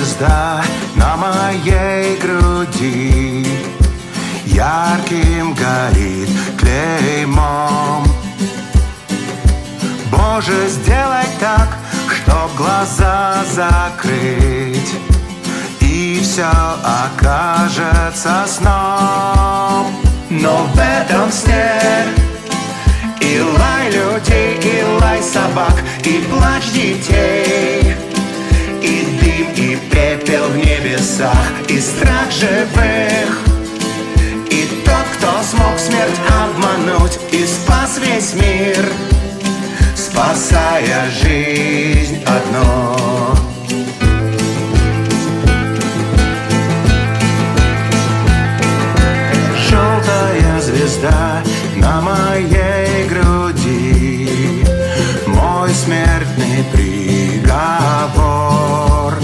звезда на моей груди ярким горит клеймом. Боже, сделай так, чтоб глаза закрыть, и все окажется сном. Но в этом сне и лай людей, и лай собак, и плач детей, и дым, и пепел в небесах, и страх живых, и тот, кто смог смерть обмануть и спас весь мир, спасая жизнь одну. Желтая звезда на моей груди, мой смертный приговор.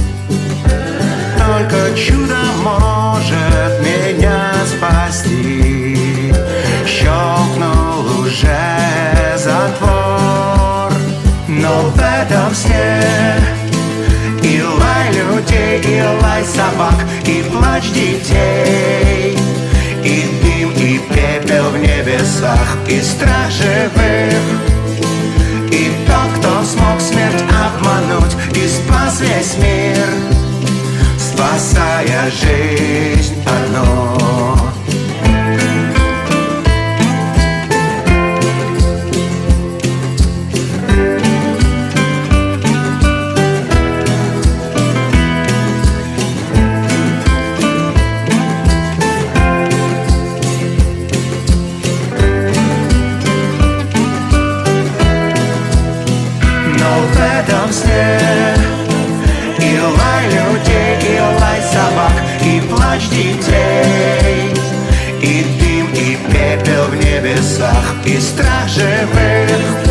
Только чудо может меня спасти. Щелкнул уже затвор, но в этом сне и лай людей, и лай собак, и плач детей, и дым, и пепел в небесах, и страх живых, и тот, кто смог смерть обмануть и спас весь мир, спасая жизнь одну. В этом сне и лай людей, и лай собак, и плач детей, и дым, и пепел в небесах, и страх живых,